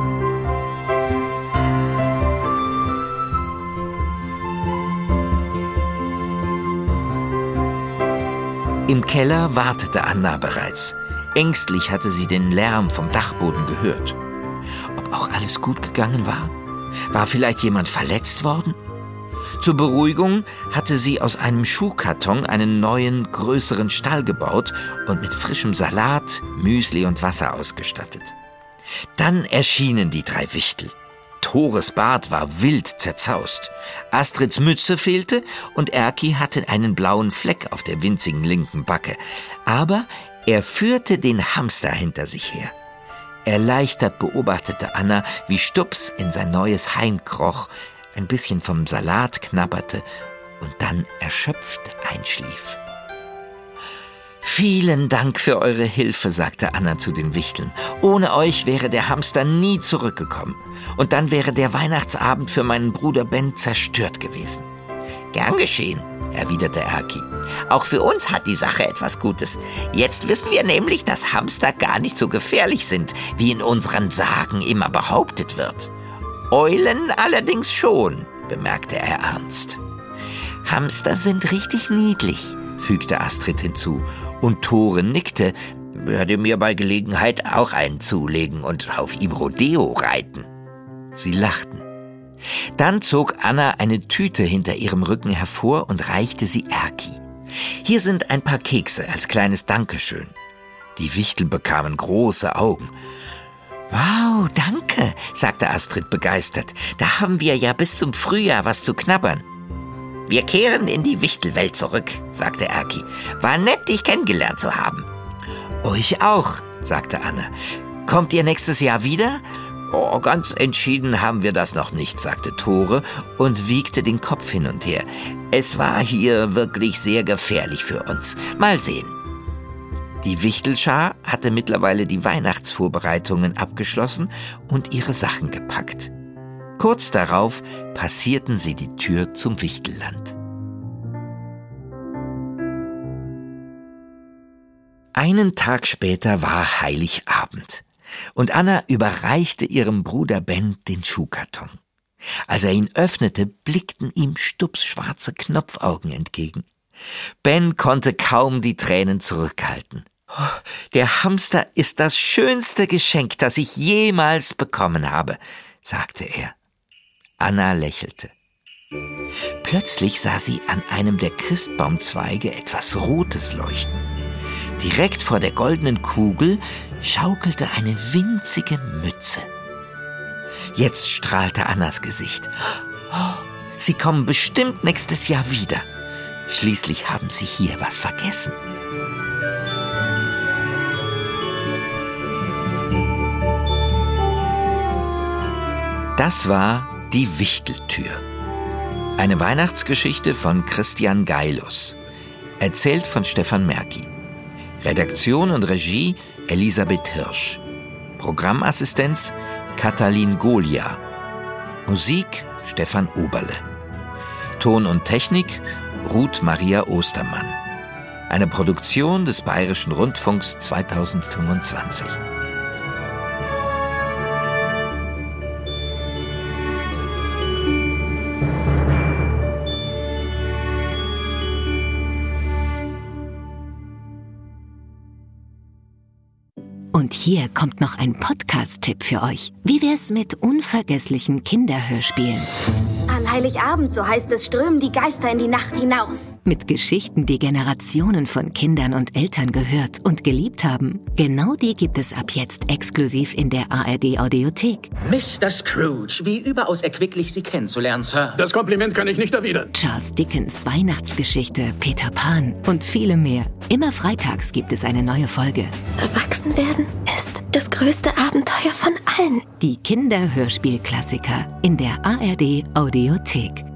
Im Keller wartete Anna bereits. Ängstlich hatte sie den Lärm vom Dachboden gehört. Ob auch alles gut gegangen war? War vielleicht jemand verletzt worden? Zur Beruhigung hatte sie aus einem Schuhkarton einen neuen, größeren Stall gebaut und mit frischem Salat, Müsli und Wasser ausgestattet. Dann erschienen die 3 Wichtel. Tores Bart war wild zerzaust. Astrids Mütze fehlte und Erki hatte einen blauen Fleck auf der winzigen linken Backe. Aber er führte den Hamster hinter sich her. Erleichtert beobachtete Anna, wie Stups in sein neues Heim kroch, ein bisschen vom Salat knabberte und dann erschöpft einschlief. »Vielen Dank für eure Hilfe«, sagte Anna zu den Wichteln. »Ohne euch wäre der Hamster nie zurückgekommen. Und dann wäre der Weihnachtsabend für meinen Bruder Ben zerstört gewesen.« »Gern geschehen«, erwiderte Erki. »Auch für uns hat die Sache etwas Gutes. Jetzt wissen wir nämlich, dass Hamster gar nicht so gefährlich sind, wie in unseren Sagen immer behauptet wird. Eulen allerdings schon«, bemerkte er ernst. »Hamster sind richtig niedlich«, fügte Astrid hinzu, und Tore nickte, »würde mir bei Gelegenheit auch einen zulegen und auf ihm Rodeo reiten.« Sie lachten. Dann zog Anna eine Tüte hinter ihrem Rücken hervor und reichte sie Erki. »Hier sind ein paar Kekse als kleines Dankeschön.« Die Wichtel bekamen große Augen. »Wow, danke«, sagte Astrid begeistert. »Da haben wir ja bis zum Frühjahr was zu knabbern.« »Wir kehren in die Wichtelwelt zurück«, sagte Erki. »War nett, dich kennengelernt zu haben.« »Euch auch«, sagte Anna. »Kommt ihr nächstes Jahr wieder?« »Oh, ganz entschieden haben wir das noch nicht«, sagte Tore und wiegte den Kopf hin und her. »Es war hier wirklich sehr gefährlich für uns. Mal sehen.« Die Wichtelschar hatte mittlerweile die Weihnachtsvorbereitungen abgeschlossen und ihre Sachen gepackt. Kurz darauf passierten sie die Tür zum Wichtelland. Einen Tag später war Heiligabend und Anna überreichte ihrem Bruder Ben den Schuhkarton. Als er ihn öffnete, blickten ihm stupsschwarze Knopfaugen entgegen. Ben konnte kaum die Tränen zurückhalten. »Oh, der Hamster ist das schönste Geschenk, das ich jemals bekommen habe«, sagte er. Anna lächelte. Plötzlich sah sie an einem der Christbaumzweige etwas Rotes leuchten. Direkt vor der goldenen Kugel schaukelte eine winzige Mütze. Jetzt strahlte Annas Gesicht. Oh, sie kommen bestimmt nächstes Jahr wieder. Schließlich haben sie hier was vergessen. Das war Die Wichteltür. Eine Weihnachtsgeschichte von Christian Geilus. Erzählt von Stefan Merki. Redaktion und Regie Elisabeth Hirsch. Programmassistenz Katalin Golia. Musik Stefan Oberle. Ton und Technik Ruth Maria Ostermann. Eine Produktion des Bayerischen Rundfunks 2025. Und hier kommt noch ein Podcast-Tipp für euch. Wie wär's mit unvergesslichen Kinderhörspielen? An Heiligabend, so heißt es, strömen die Geister in die Nacht hinaus. Mit Geschichten, die Generationen von Kindern und Eltern gehört und geliebt haben. Genau die gibt es ab jetzt exklusiv in der ARD-Audiothek. Mr. Scrooge, wie überaus erquicklich Sie kennenzulernen, Sir. Das Kompliment kann ich nicht erwidern. Charles Dickens Weihnachtsgeschichte, Peter Pan und viele mehr. Immer freitags gibt es eine neue Folge. Erwachsen werden ist das größte Abenteuer von allen. Die Kinderhörspielklassiker in der ARD-Audiothek.